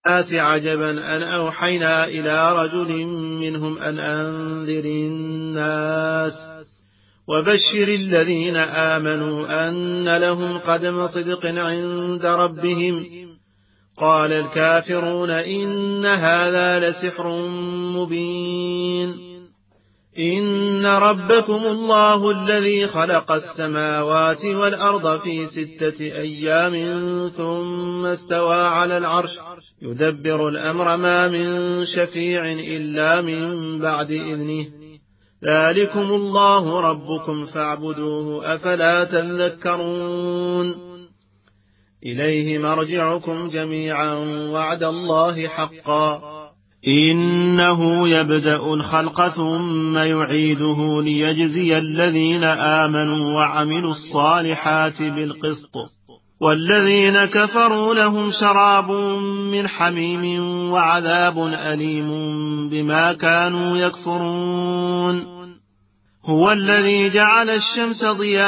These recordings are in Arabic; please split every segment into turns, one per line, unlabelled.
الناس عجبا أن أوحينا إلى رجل منهم أن أنذر الناس وبشر الذين آمنوا أن لهم قدم صدق عند ربهم. قال الكافرون إن هذا لسحر مبين. إن ربكم الله الذي خلق السماوات والأرض في 6 أيام ثم استوى على العرش يدبر الأمر ما من شفيع إلا من بعد إذنه. ذلكم الله ربكم فاعبدوه أفلا تذكرون. إليه مرجعكم جميعا وعد الله حقا إنه يبدأ الخلق ثم يعيده ليجزي الذين آمنوا وعملوا الصالحات بالقسط والذين كفروا لهم شراب من حميم وعذاب أليم بما كانوا يكفرون. هو الذي جعل الشمس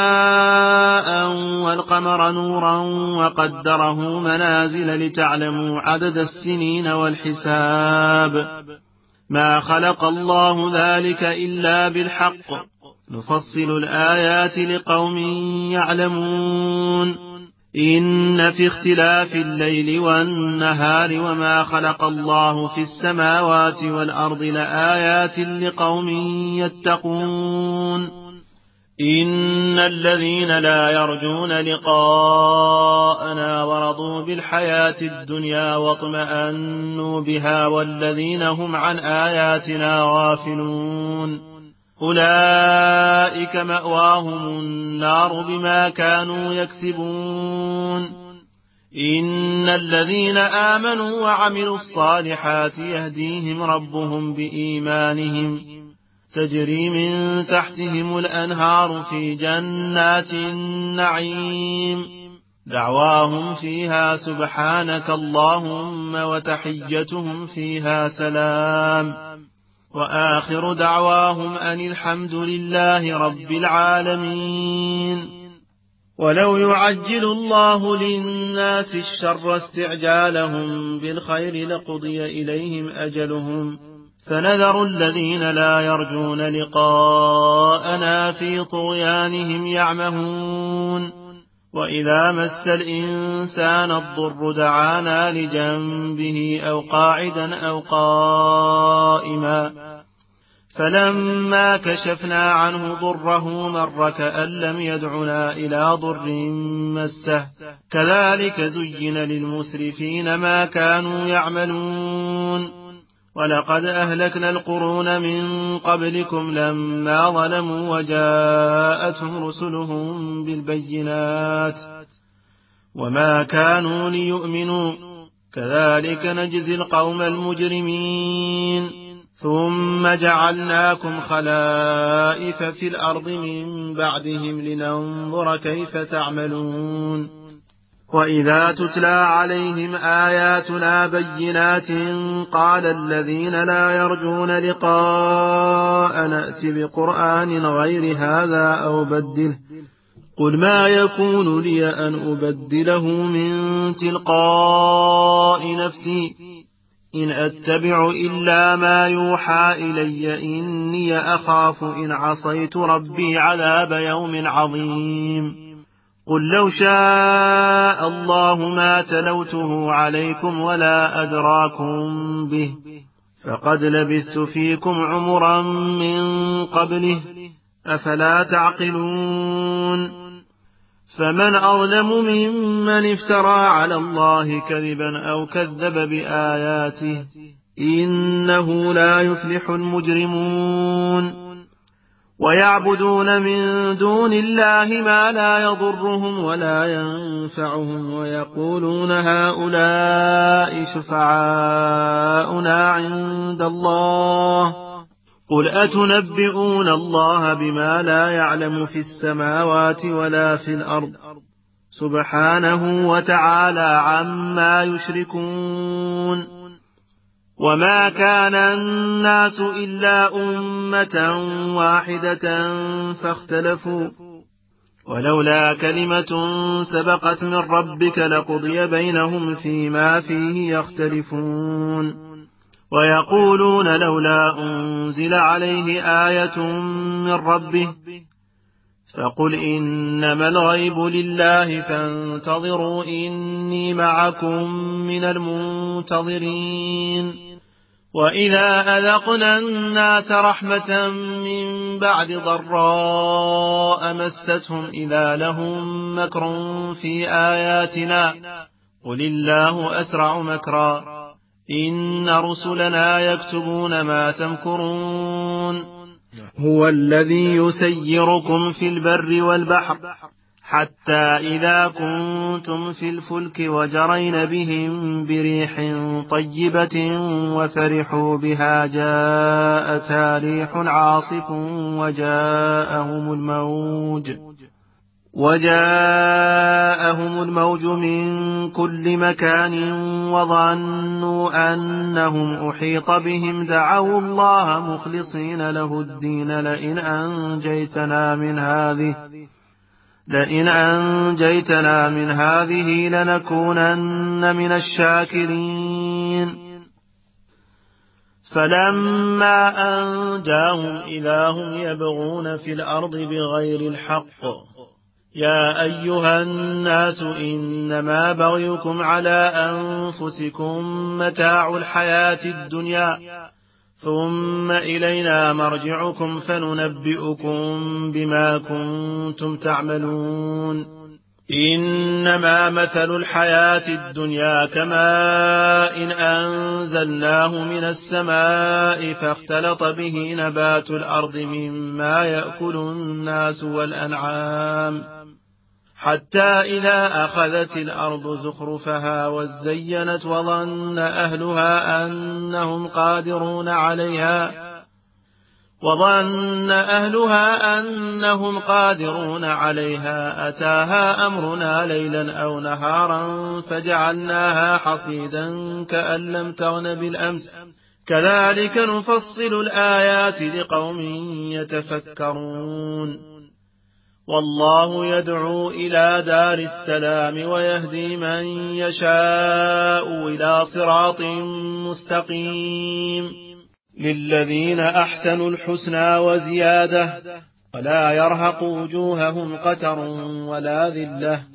ضياء والقمر نورا وقدره منازل لتعلموا عدد السنين والحساب ما خلق الله ذلك إلا بالحق نفصل الآيات لقوم يعلمون. إن في اختلاف الليل والنهار وما خلق الله في السماوات والأرض لآيات لقوم يتقون. إن الذين لا يرجون لقاءنا ورضوا بالحياة الدنيا واطمأنوا بها والذين هم عن آياتنا غافلون أولئك مأواهم النار بما كانوا يكسبون. إن الذين آمنوا وعملوا الصالحات يهديهم ربهم بإيمانهم تجري من تحتهم الأنهار في جنات النعيم دعواهم فيها سبحانك اللهم وتحيتهم فيها سلام وآخر دعواهم أن الحمد لله رب العالمين. ولو يعجل الله للناس الشر استعجالهم بالخير لقضي إليهم أجلهم فنذر الذين لا يرجون لقاءنا في طغيانهم يعمهون. وإذا مس الإنسان الضر دعانا لجنبه أو قاعدا أو قائما فلما كشفنا عنه ضره مر كأن لم يدعنا إلى ضر مسه كذلك زين للمسرفين ما كانوا يعملون. ولقد أهلكنا القرون من قبلكم لما ظلموا وجاءتهم رسلهم بالبينات وما كانوا ليؤمنوا كذلك نجزي القوم المجرمين. ثم جعلناكم خلائف في الأرض من بعدهم لننظر كيف تعملون. وإذا تتلى عليهم آياتنا بينات قال الذين لا يرجون لقاء نأت بقرآن غير هذا أو بدله قل ما يكون لي أن أبدله من تلقاء نفسي إن أتبع إلا ما يوحى إلي إني أخاف إن عصيت ربي عذاب يوم عظيم. قل لو شاء الله ما تلوته عليكم ولا أدراكم به فقد لبثت فيكم عمرا من قبله أفلا تعقلون. فمن أظلم ممن افترى على الله كذبا أو كذب بآياته إنه لا يفلح المجرمون. ويعبدون من دون الله ما لا يضرهم ولا ينفعهم ويقولون هؤلاء شفعاؤنا عند الله قل أتنبئون الله بما لا يعلم في السماوات ولا في الأرض سبحانه وتعالى عما يشركون. وما كان الناس إلا أمة واحدة فاختلفوا ولولا كلمة سبقت من ربك لقضي بينهم فيما فيه يختلفون ويقولون لولا أنزل عليه آية من ربه فقل إنما الغيب لله فانتظروا إني معكم من المنتظرين وإذا أذقنا الناس رحمة من بعد ضراء مستهم إذا لهم مكر في آياتنا قل الله أسرع مكرا إن رسلنا يكتبون ما تمكرون هو الذي يسيركم في البر والبحر حتى إذا كنتم في الفلك وجرين بهم بريح طيبة وفرحوا بها جاءتها ريح عاصف وجاءهم الموج من كل مكان وظنوا أنهم أحيط بهم دعوا الله مخلصين له الدين لئن أنجيتنا من هذه لنكونن من الشاكرين فلما أنجاهم إذا هم يبغون في الأرض بغير الحق يا أيها الناس إنما بغيكم على أنفسكم متاع الحياة الدنيا ثم إلينا مرجعكم فننبئكم بما كنتم تعملون إنما مثل الحياة الدنيا كماء إن أنزلناه من السماء فاختلط به نبات الأرض مما يأكل الناس والأنعام حتى إذا أخذت الأرض زخرفها وزينت وظن أهلها أنهم قادرون عليها أتاها أمرنا ليلا أو نهارا فجعلناها حصيدا كأن لم تغن بالأمس كذلك نفصل الآيات لقوم يتفكرون والله يدعو إلى دار السلام ويهدي من يشاء إلى صراط مستقيم للذين أحسنوا الحسنى وزيادة ولا يرهق وجوههم قتر ولا ذلة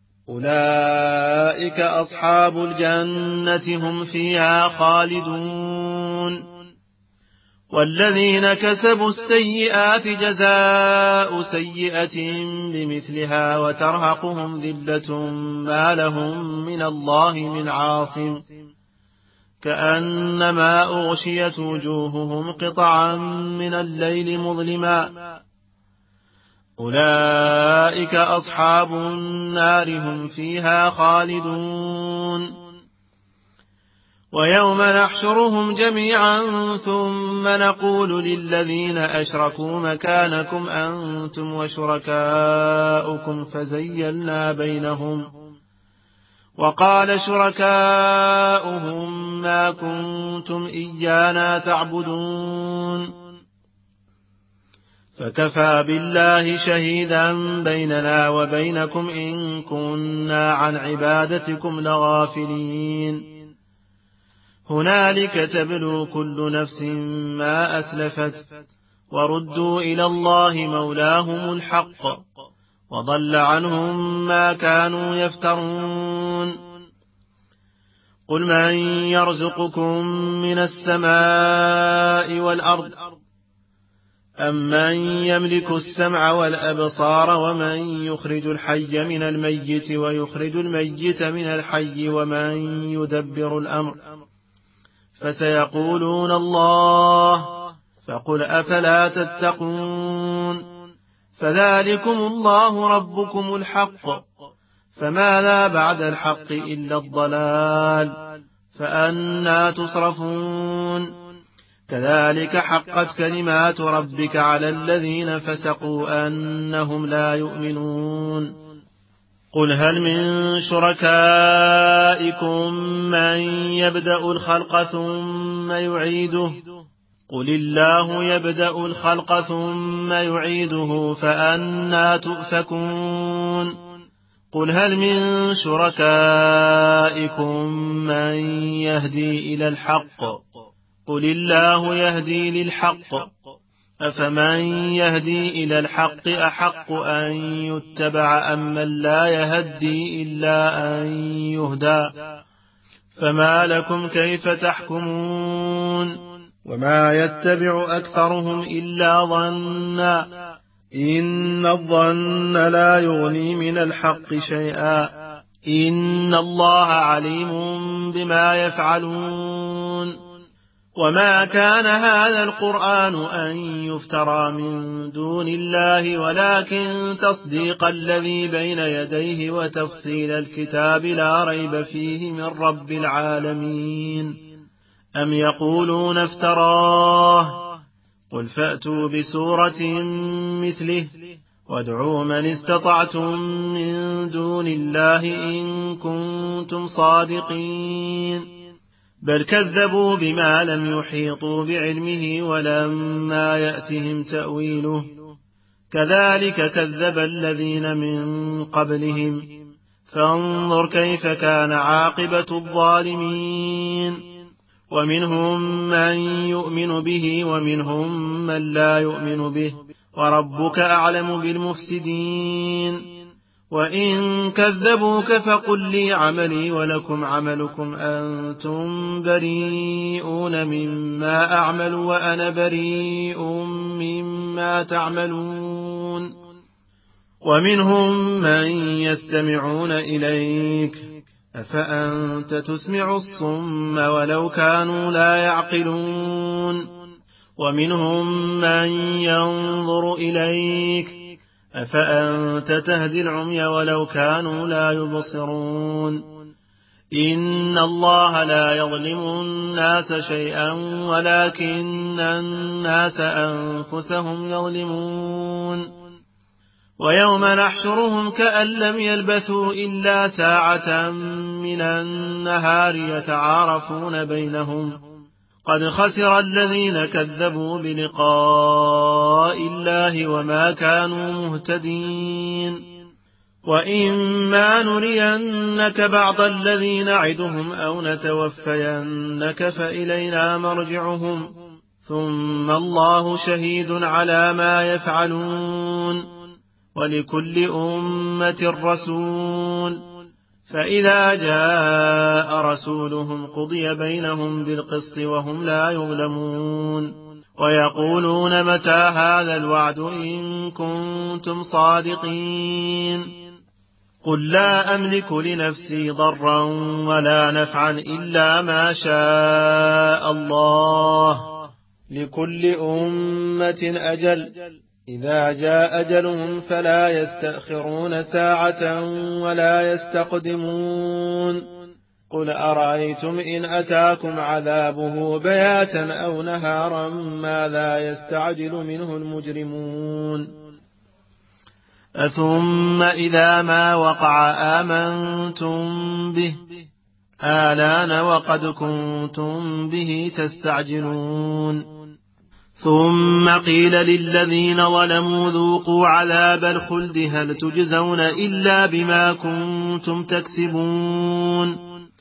أولئك أصحاب الجنة هم فيها خالدون والذين كسبوا السيئات جزاء سيئة بمثلها وترهقهم ذلة ما لهم من الله من عاصم كأنما أغشيت وجوههم قطعا من الليل مظلما أولئك أصحاب النار هم فيها خالدون ويوم نحشرهم جميعا ثم نقول للذين أشركوا مكانكم أنتم وشركاؤكم فزيلنا بينهم وقال شركاؤهم ما كنتم إيانا تعبدون فكفى بالله شهيدا بيننا وبينكم إن كنا عن عبادتكم لغافلين هنالك تبلو كل نفس ما أسلفت وردوا إلى الله مولاهم الحق وضل عنهم ما كانوا يفترون قل من يرزقكم من السماء والأرض أمن يملك السمع والأبصار ومن يخرج الحي من الميت ويخرج الميت من الحي ومن يدبر الأمر فسيقولون الله فقل أفلا تتقون فذلكم الله ربكم الحق فماذا بعد الحق إلا الضلال فأنى تصرفون كذلك حقت كلمات ربك على الذين فسقوا أنهم لا يؤمنون قل هل من شركائكم من يبدأ الخلق ثم يعيده قل الله يبدأ الخلق ثم يعيده فأنى تؤفكون قل هل من شركائكم من يهدي إلى الحق قل الله يهدي للحق أفمن يهدي إلى الحق أحق أن يتبع أم من لا يهدي إلا أن يهدى فما لكم كيف تحكمون وما يتبع أكثرهم إلا ظنا إن الظن لا يغني من الحق شيئا إن الله عليم بما يفعلون وما كان هذا القرآن أن يفترى من دون الله ولكن تصديق الذي بين يديه وتفصيل الكتاب لا ريب فيه من رب العالمين أم يقولون افتراه قل فأتوا بسورة مثله وادعوا من استطعتم من دون الله إن كنتم صادقين بل كذبوا بما لم يحيطوا بعلمه ولما يأتهم تأويله كذلك كذب الذين من قبلهم فانظر كيف كان عاقبة الظالمين ومنهم من يؤمن به ومنهم من لا يؤمن به وربك أعلم بالمفسدين وإن كذبوك فقل لي عملي ولكم عملكم أنتم بريئون مما أعمل وأنا بريء مما تعملون ومنهم من يستمعون إليك أفأنت تسمع الصم ولو كانوا لا يعقلون ومنهم من ينظر إليك أفأنت تهدي العمي ولو كانوا لا يبصرون إن الله لا يظلم الناس شيئا ولكن الناس أنفسهم يظلمون ويوم نحشرهم كأن لم يلبثوا إلا ساعة من النهار يتعارفون بينهم قد خسر الذين كذبوا بلقاء الله وما كانوا مهتدين وإما نرينك بعض الذين نعدهم أو نتوفينك فإلينا مرجعهم ثم الله شهيد على ما يفعلون ولكل أمة رسول فإذا جاء رسولهم قضي بينهم بالقسط وهم لا يظلمون ويقولون متى هذا الوعد إن كنتم صادقين قل لا أملك لنفسي ضرا ولا نفعا إلا ما شاء الله لكل أمة أجل إذا جاء أجلهم فلا يستأخرون ساعة ولا يستقدمون قل أرأيتم إن أتاكم عذابه بياتا أو نهارا ماذا يستعجل منه المجرمون أثم إذا ما وقع آمنتم به آلان وقد كنتم به تستعجلون ثم قيل للذين ظلموا ذوقوا عذاب الخلد هل تجزون إلا بما كنتم تكسبون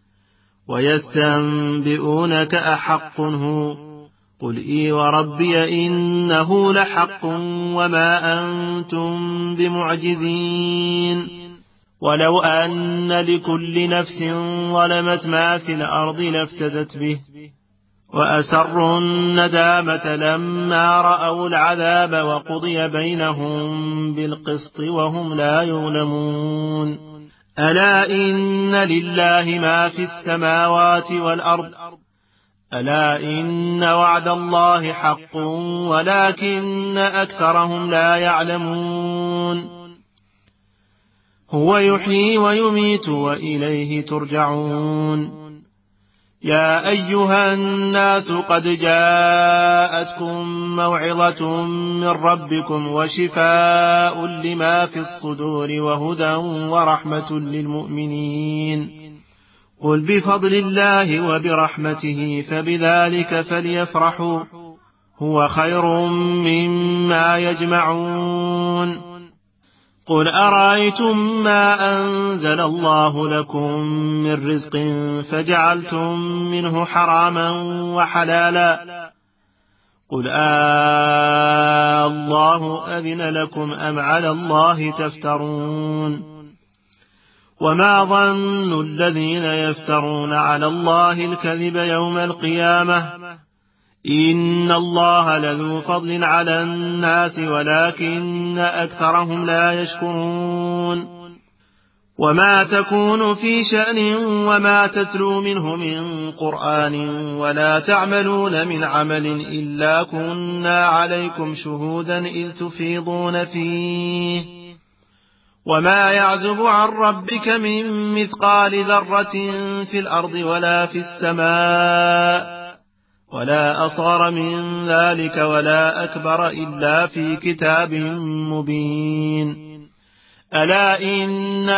ويستنبئونك أحق هو قل إي وربي إنه لحق وما أنتم بمعجزين ولو أن لكل نفس ظلمت ما في الأرض لافتدت به وأسروا الندامة لما رأوا العذاب وقضي بينهم بالقسط وهم لا يظلمون ألا إن لله ما في السماوات والأرض ألا إن وعد الله حق ولكن أكثرهم لا يعلمون هو يحيي ويميت وإليه ترجعون يا أيها الناس قد جاءتكم موعظة من ربكم وشفاء لما في الصدور وهدى ورحمة للمؤمنين قل بفضل الله وبرحمته فبذلك فليفرحوا هو خير مما يجمعون. قل أرأيتم ما أنزل الله لكم من رزق فجعلتم منه حراما وحلالا قل الله أذن لكم أم على الله تفترون. وما ظن الذين يفترون على الله الكذب يوم القيامة إن الله لذو فضل على الناس ولكن أكثرهم لا يشكرون. وما تكون في شأن وما تتلو منه من قرآن ولا تعملون من عمل إلا كنا عليكم شهودا إذ تفيضون فيه وما يعزب عن ربك من مثقال ذرة في الأرض ولا في السماء ولا أصغر من ذلك ولا أكبر إلا في كتاب مبين. ألا إن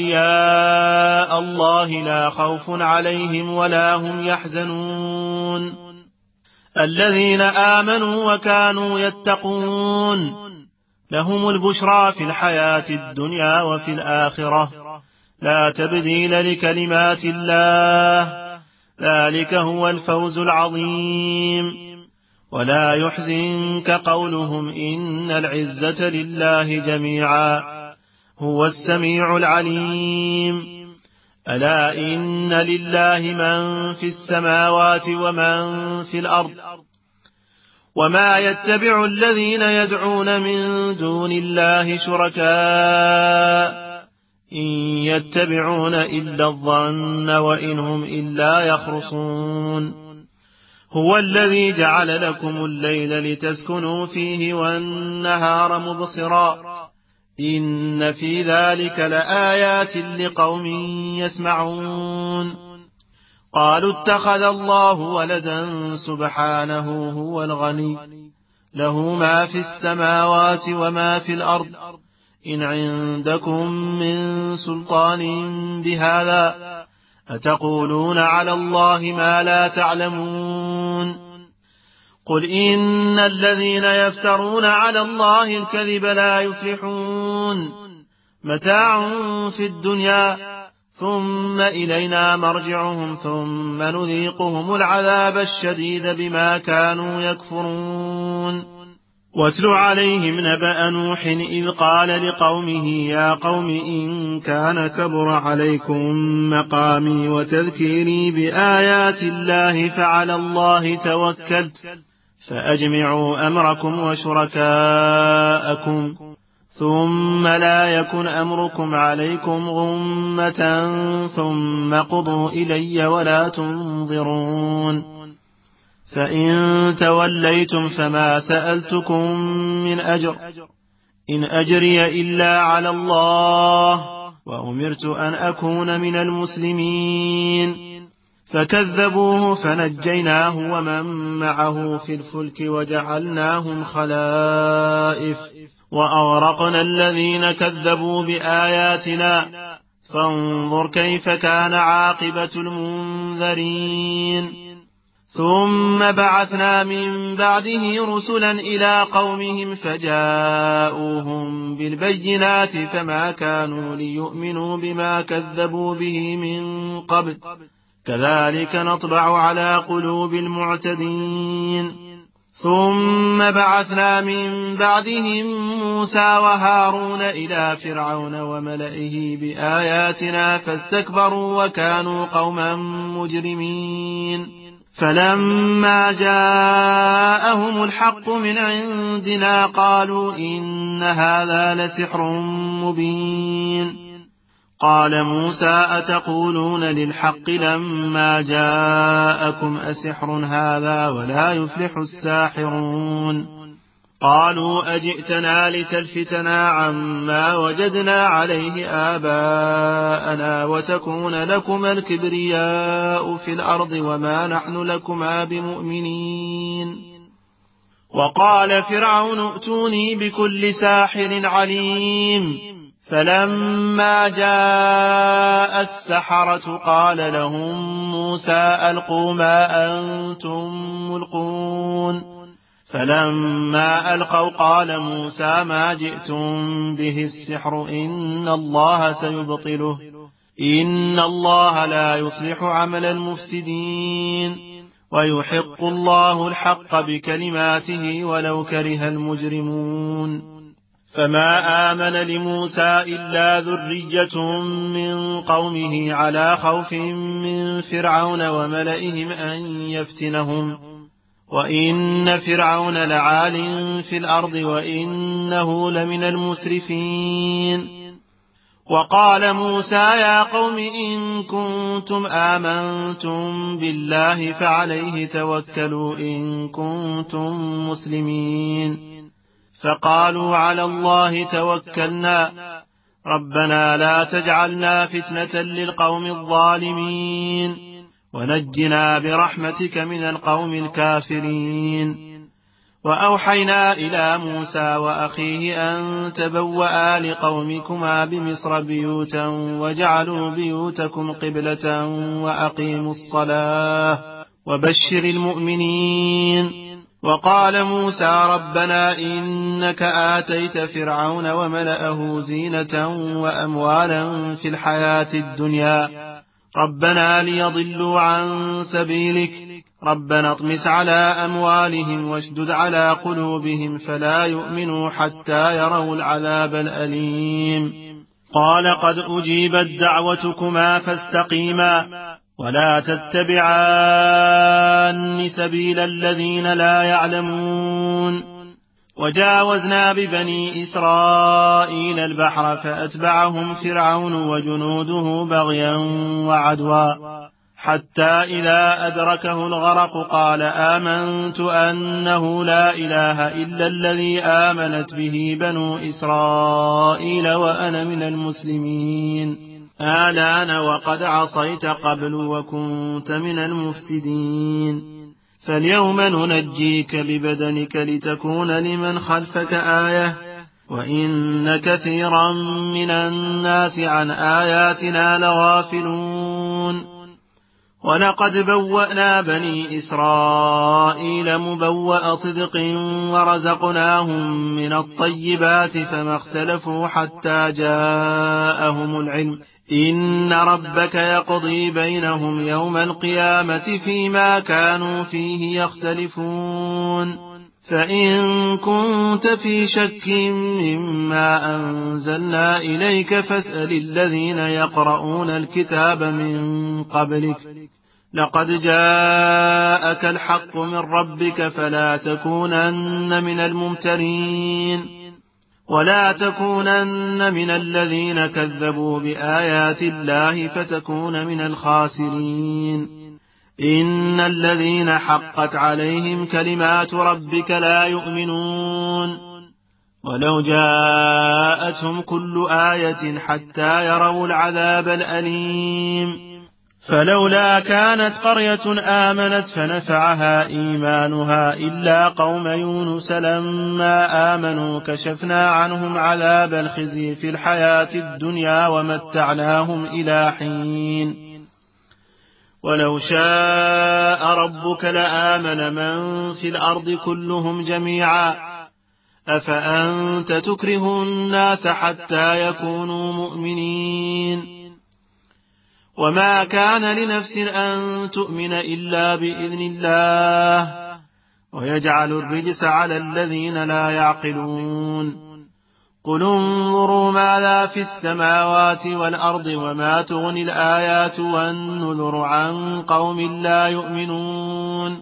أولياء الله لا خوف عليهم ولا هم يحزنون الذين آمنوا وكانوا يتقون لهم البشرى في الحياة الدنيا وفي الآخرة لا تبديل لكلمات الله ذلك هو الفوز العظيم. ولا يحزنك قولهم إن العزة لله جميعا هو السميع العليم. ألا إن لله من في السماوات ومن في الأرض وما يتبع الذين يدعون من دون الله شركاء إن يتبعون إلا الظن وإن هم إلا يخرصون. هو الذي جعل لكم الليل لتسكنوا فيه والنهار مبصرا إن في ذلك لآيات لقوم يسمعون. قالوا اتخذ الله ولدا سبحانه هو الغني له ما في السماوات وما في الأرض إن عندكم من سلطان بهذا أتقولون على الله ما لا تعلمون. قل إن الذين يفترون على الله الكذب لا يفلحون متاع في الدنيا ثم إلينا مرجعهم ثم نذيقهم العذاب الشديد بما كانوا يكفرون. واتل عليهم نبأ نوح إذ قال لقومه يا قوم إن كان كبر عليكم مقامي وتذكيري بآيات الله فعلى الله توكلت فأجمعوا أمركم وشركاءكم ثم لا يكن أمركم عليكم غمة ثم قضوا إلي ولا تنظرون. فإن توليتم فما سألتكم من أجر إن أجري إلا على الله وأمرت أن أكون من المسلمين. فكذبوه فنجيناه ومن معه في الفلك وجعلناهم خلائف وأغرقنا الذين كذبوا بآياتنا فانظر كيف كان عاقبة المنذرين. ثم بعثنا من بعده رسلا إلى قومهم فجاءوهم بالبينات فما كانوا ليؤمنوا بما كذبوا به من قبل كذلك نطبع على قلوب المعتدين. ثم بعثنا من بعدهم موسى وهارون إلى فرعون وملئه بآياتنا فاستكبروا وكانوا قوما مجرمين. فلما جاءهم الحق من عندنا قالوا إن هذا لسحر مبين. قال موسى أتقولون للحق لما جاءكم أسحر هذا ولا يفلح الساحرون. قالوا أجئتنا لتلفتنا عما وجدنا عليه آباءنا وتكون لكما الكبرياء في الأرض وما نحن لكما بمؤمنين. وقال فرعون ائتوني بكل ساحر عليم. فلما جاء السحرة قال لهم موسى ألقوا ما أنتم ملقون فلما ألقوا قال موسى ما جئتم به السحر إن الله سيبطله إن الله لا يصلح عمل المفسدين ويحق الله الحق بكلماته ولو كره المجرمون فما آمن لموسى إلا ذرية من قومه على خوف من فرعون وملئهم أن يفتنهم وإن فرعون لعال في الأرض وإنه لمن المسرفين وقال موسى يا قوم إن كنتم آمنتم بالله فعليه توكلوا إن كنتم مسلمين فقالوا على الله توكلنا ربنا لا تجعلنا فتنة للقوم الظالمين ونجنا برحمتك من القوم الكافرين وأوحينا إلى موسى وأخيه أن تبوأ لقومكما بمصر بيوتا وجعلوا بيوتكم قبلة وأقيموا الصلاة وبشر المؤمنين وقال موسى ربنا إنك آتيت فرعون وملأه زينة وأموالا في الحياة الدنيا ربنا ليضلوا عن سبيلك ربنا اطمس على أموالهم واشدد على قلوبهم فلا يؤمنوا حتى يروا العذاب الأليم قال قد أجيبت دعوتكما فاستقيما ولا تتبعان سبيل الذين لا يعلمون وجاوزنا ببني إسرائيل البحر فأتبعهم فرعون وجنوده بغيا وعدوا حتى إذا أدركه الغرق قال آمنت أنه لا إله إلا الذي آمنت به بنو إسرائيل وأنا من المسلمين آلان وقد عصيت قبل وكنت من المفسدين فاليوم ننجيك ببدنك لتكون لمن خلفك آية وإن كثيرا من الناس عن آياتنا لغافلون ولقد بوأنا بني إسرائيل مبوأ صدق ورزقناهم من الطيبات فما اختلفوا حتى جاءهم العلم إن ربك يقضي بينهم يوم القيامة فيما كانوا فيه يختلفون فإن كنت في شك مما أنزلنا إليك فاسأل الذين يقرؤون الكتاب من قبلك لقد جاءك الحق من ربك فلا تكونن من الممترين ولا تكونن من الذين كذبوا بآيات الله فتكون من الخاسرين إن الذين حقت عليهم كلمات ربك لا يؤمنون ولو جاءتهم كل آية حتى يروا العذاب الأليم فلولا كانت قرية آمنت فنفعها إيمانها إلا قوم يونس لما آمنوا كشفنا عنهم عذاب الخزي في الحياة الدنيا ومتعناهم إلى حين ولو شاء ربك لآمن من في الأرض كلهم جميعا أفأنت تكره الناس حتى يكونوا مؤمنين وما كان لنفس أن تؤمن إلا بإذن الله ويجعل الرجس على الذين لا يعقلون قل انظروا ماذا في السماوات والأرض وما تغني الآيات والنذر عن قوم لا يؤمنون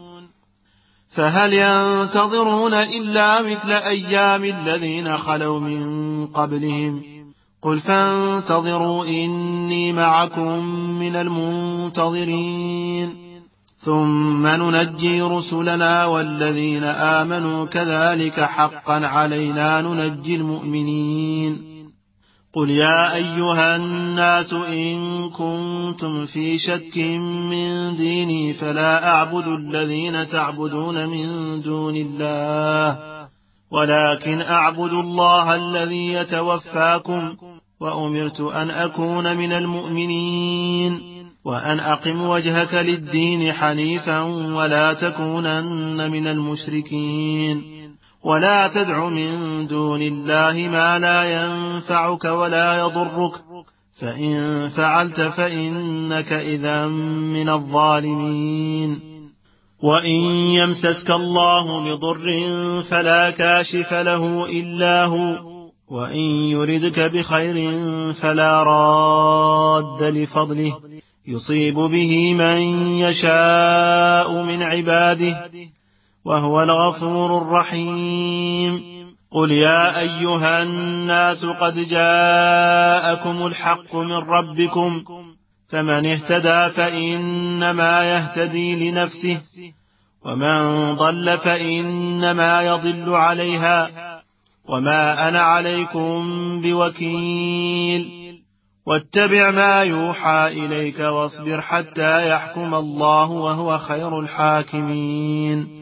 فهل ينتظرون إلا مثل أيام الذين خلوا من قبلهم قل فانتظروا إني معكم من المنتظرين ثم ننجي رسلنا والذين آمنوا كذلك حقا علينا ننجي المؤمنين قل يا أيها الناس إن كنتم في شك من ديني فلا أعبد الذين تعبدون من دون الله ولكن أعبد الله الذي يتوفاكم وأمرت أن أكون من المؤمنين وأن أقم وجهك للدين حنيفا ولا تكونن من المشركين ولا تدع من دون الله ما لا ينفعك ولا يضرك فإن فعلت فإنك إذا من الظالمين وإن يمسسك الله بضر فلا كاشف له إلا هو وإن يردك بخير فلا راد لفضله يصيب به من يشاء من عباده وهو الغفور الرحيم قل يا أيها الناس قد جاءكم الحق من ربكم فمن اهتدى فإنما يهتدي لنفسه ومن ضل فإنما يضل عليها وما أنا عليكم بوكيل واتبع ما يوحى إليك واصبر حتى يحكم الله وهو خير الحاكمين